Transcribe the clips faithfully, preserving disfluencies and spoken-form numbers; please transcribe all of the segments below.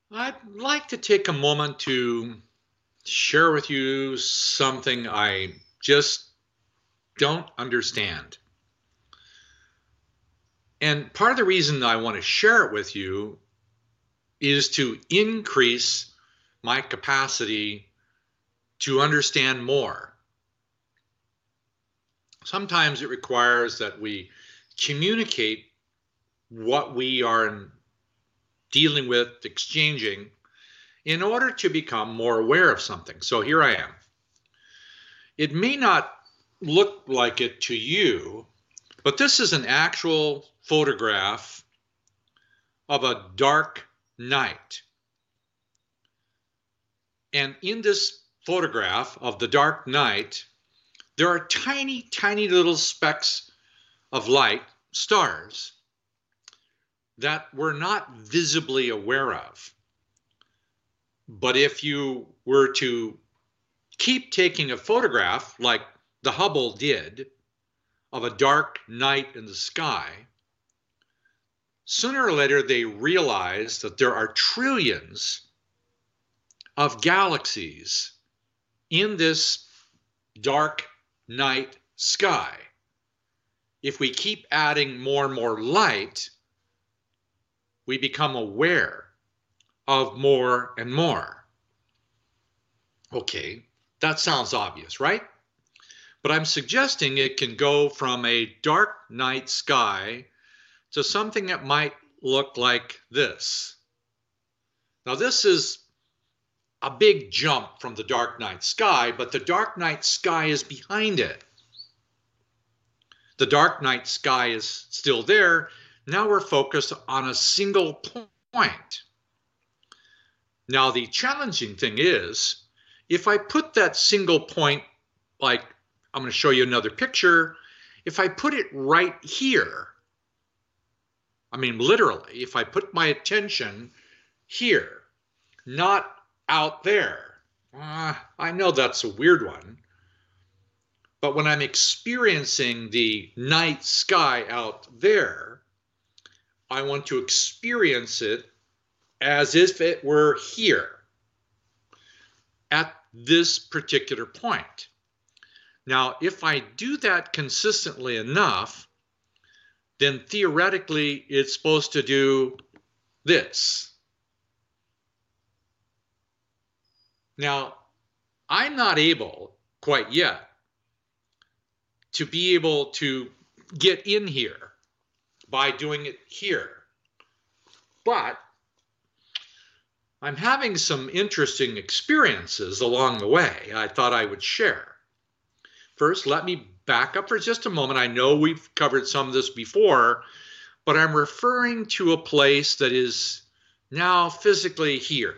I'd like to take a moment to share with you something I just don't understand. And part of the reason I want to share it with you is to increase my capacity to understand more. Sometimes it requires that we communicate what we are dealing with, exchanging, in order to become more aware of something. So here I am. It may not look like it to you, but this is an actual photograph of a dark night. And in this photograph of the dark night, there are tiny, tiny little specks of light, stars, that we're not visibly aware of. But if you were to keep taking a photograph like the Hubble did of a dark night in the sky, sooner or later they realize that there are trillions of galaxies in this dark night sky. If we keep adding more and more light, we become aware of more and more. Okay, that sounds obvious, right? But I'm suggesting it can go from a dark night sky to something that might look like this. Now, this is a big jump from the dark night sky, but the dark night sky is behind it. The dark night sky is still there. Now we're focused on a single point. Now, the challenging thing is, if I put that single point, like I'm going to show you another picture, if I put it right here, I mean, literally, if I put my attention here, not out there, uh, I know that's a weird one, but when I'm experiencing the night sky out there, I want to experience it as if it were here at this particular point. Now, if I do that consistently enough, then theoretically it's supposed to do this. Now, I'm not able quite yet to be able to get in here by doing it here. But I'm having some interesting experiences along the way I thought I would share. First, let me back up for just a moment. I know we've covered some of this before, but I'm referring to a place that is now physically here.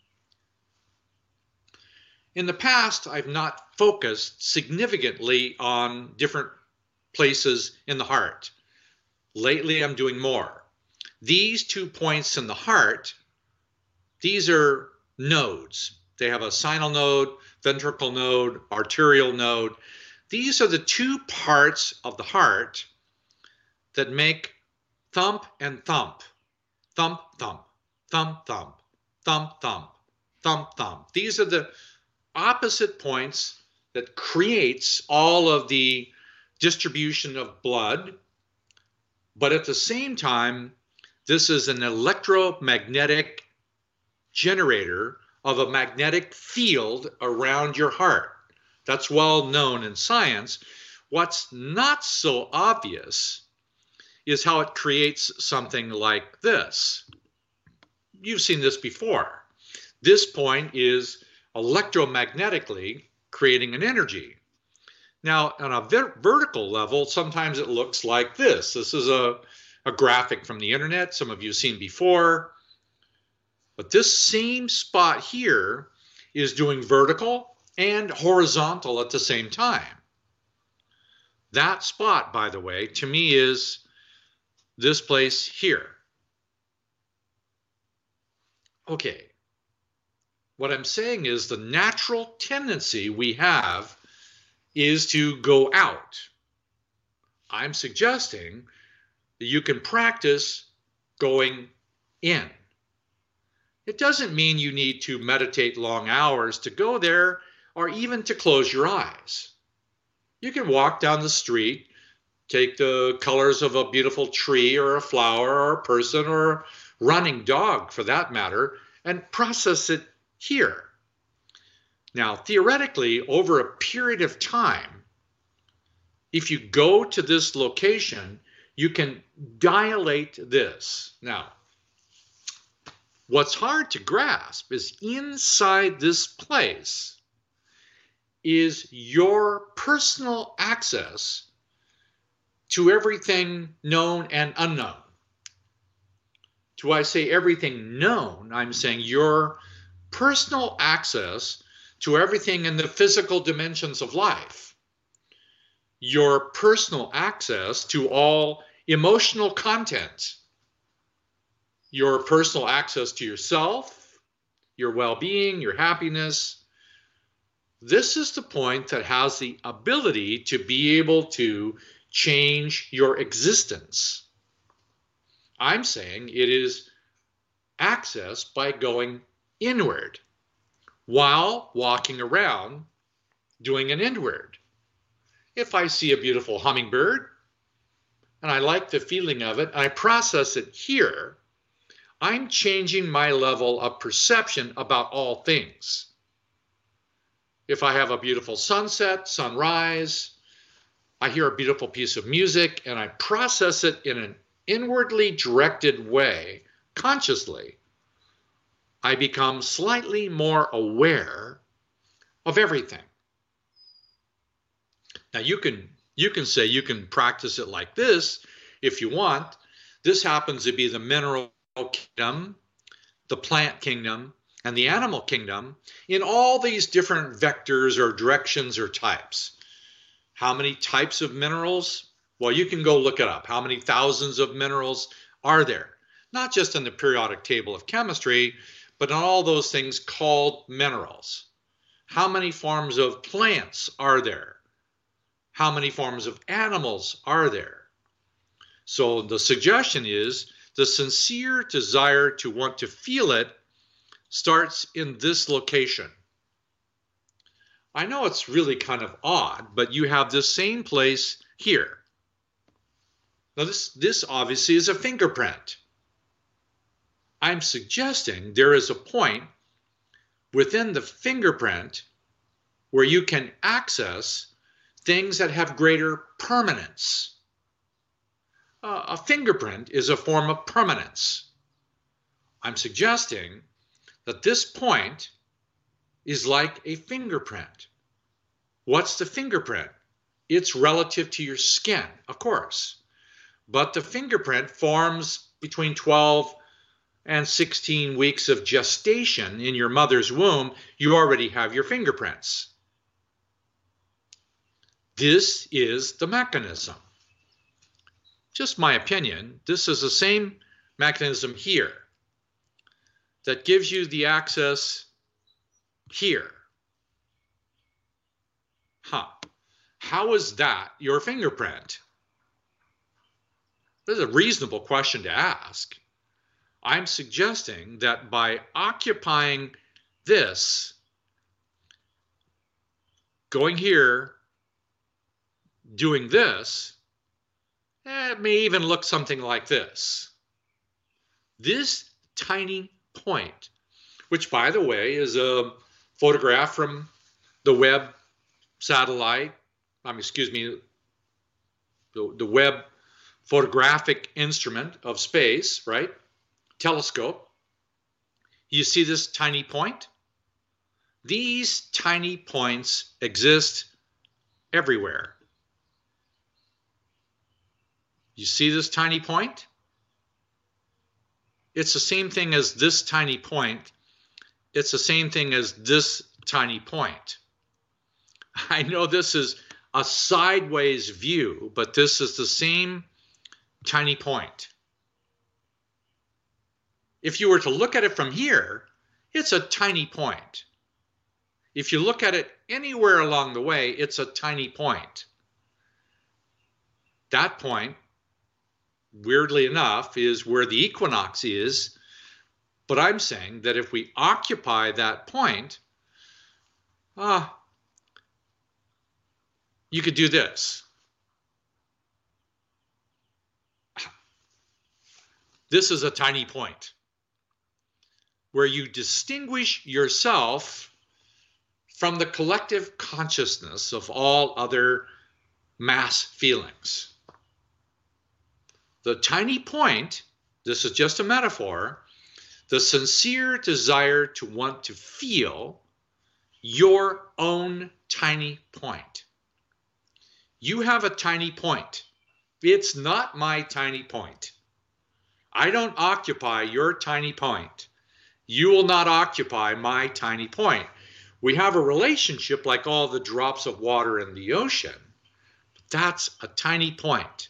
In the past, I've not focused significantly on different places in the heart. Lately, I'm doing more. These two points in the heart, these are nodes. They have a sinal node, ventricle node, arterial node. These are the two parts of the heart that make thump and thump, thump, thump, thump, thump, thump, thump, thump, thump. These are the opposite points that creates all of the distribution of blood, but at the same time, this is an electromagnetic generator of a magnetic field around your heart. That's well known in science. What's not so obvious is how it creates something like this. You've seen this before. This point is electromagnetically creating an energy. Now, on a ver vertical level, sometimes it looks like this. This is a, a graphic from the internet. Some of you have seen before. But this same spot here is doing vertical and horizontal at the same time. That spot, by the way, to me is this place here. Okay. What I'm saying is the natural tendency we have is to go out. I'm suggesting that you can practice going in. It doesn't mean you need to meditate long hours to go there or even to close your eyes. You can walk down the street, take the colors of a beautiful tree or a flower or a person or a running dog for that matter, and process it here. Now, theoretically, over a period of time, if you go to this location, you can dilate this. Now, what's hard to grasp is inside this place is your personal access to everything known and unknown. Do I say everything known? I'm saying your personal access to everything in the physical dimensions of life. Your personal access to all emotional content. Your personal access to yourself, your well-being, your happiness. This is the point that has the ability to be able to change your existence. I'm saying it is accessed by going inward while walking around doing an inward. If I see a beautiful hummingbird and I like the feeling of it, and I process it here, I'm changing my level of perception about all things. If I have a beautiful sunset, sunrise, I hear a beautiful piece of music and I process it in an inwardly directed way, consciously, I become slightly more aware of everything. Now you can, you can say you can practice it like this if you want. This happens to be the mineral kingdom, the plant kingdom, and the animal kingdom in all these different vectors or directions or types. How many types of minerals? Well, you can go look it up. How many thousands of minerals are there? Not just in the periodic table of chemistry, but in all those things called minerals. How many forms of plants are there? How many forms of animals are there? So the suggestion is the sincere desire to want to feel it starts in this location. I know it's really kind of odd, but you have this same place here. Now this, this obviously is a fingerprint. I'm suggesting there is a point within the fingerprint where you can access things that have greater permanence. Uh, a fingerprint is a form of permanence. I'm suggesting that this point is like a fingerprint. What's the fingerprint? It's relative to your skin, of course. But the fingerprint forms between twelve and sixteen weeks of gestation in your mother's womb. You already have your fingerprints. This is the mechanism. Just my opinion, this is the same mechanism here that gives you the access here. Huh. How is that your fingerprint? This is a reasonable question to ask. I'm suggesting that by occupying this, going here, doing this, it may even look something like this. This tiny point, which by the way is a photograph from the Webb satellite, um, excuse me, the, the Webb photographic instrument of space, right? Telescope. You see this tiny point? These tiny points exist everywhere. You see this tiny point? It's the same thing as this tiny point. It's the same thing as this tiny point. I know this is a sideways view, but this is the same tiny point. If you were to look at it from here, it's a tiny point. If you look at it anywhere along the way, it's a tiny point. That point, weirdly enough, is where the equinox is But I'm saying that if we occupy that point, ah, you could do this. This is a tiny point where you distinguish yourself from the collective consciousness of all other mass feelings. The tiny point, this is just a metaphor, the sincere desire to want to feel your own tiny point. You have a tiny point. It's not my tiny point. I don't occupy your tiny point. You will not occupy my tiny point. We have a relationship like all the drops of water in the ocean. But that's a tiny point.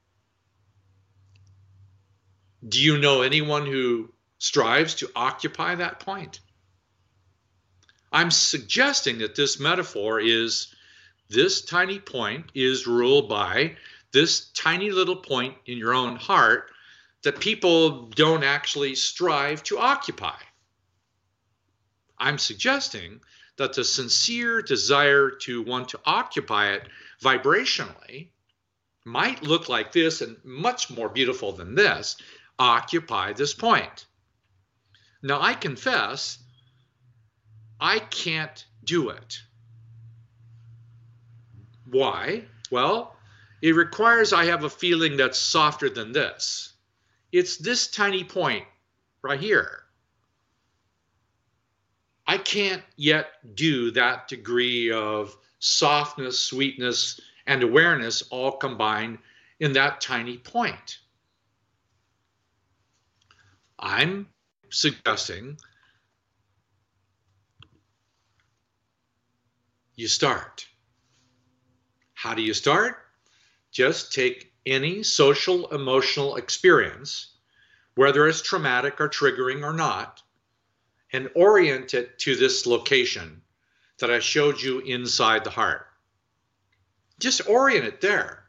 Do you know anyone who strives to occupy that point? I'm suggesting that this metaphor is this tiny point is ruled by this tiny little point in your own heart that people don't actually strive to occupy. I'm suggesting that the sincere desire to want to occupy it vibrationally might look like this, and much more beautiful than this. Occupy this point. Now, I confess, I can't do it. Why? Well, it requires I have a feeling that's softer than this. It's this tiny point right here. I can't yet do that degree of softness, sweetness, and awareness all combined in that tiny point. I'm suggesting you start. How do you start? Just take any social emotional experience, whether it's traumatic or triggering or not, and orient it to this location that I showed you inside the heart. Just orient it there.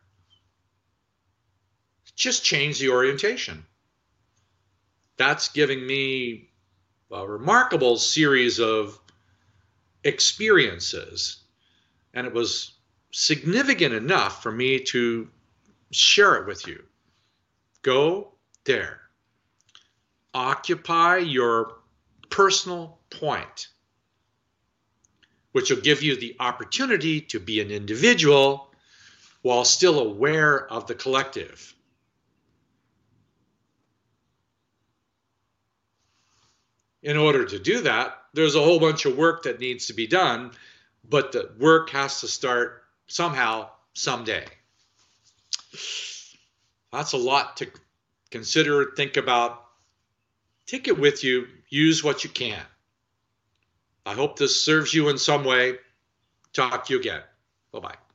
Just change the orientation. That's giving me a remarkable series of experiences, and it was significant enough for me to share it with you. Go there. Occupy your personal point, which will give you the opportunity to be an individual while still aware of the collective. In order to do that, there's a whole bunch of work that needs to be done, but the work has to start somehow, someday. That's a lot to consider, think about. Take it with you. Use what you can. I hope this serves you in some way. Talk to you again. Bye-bye.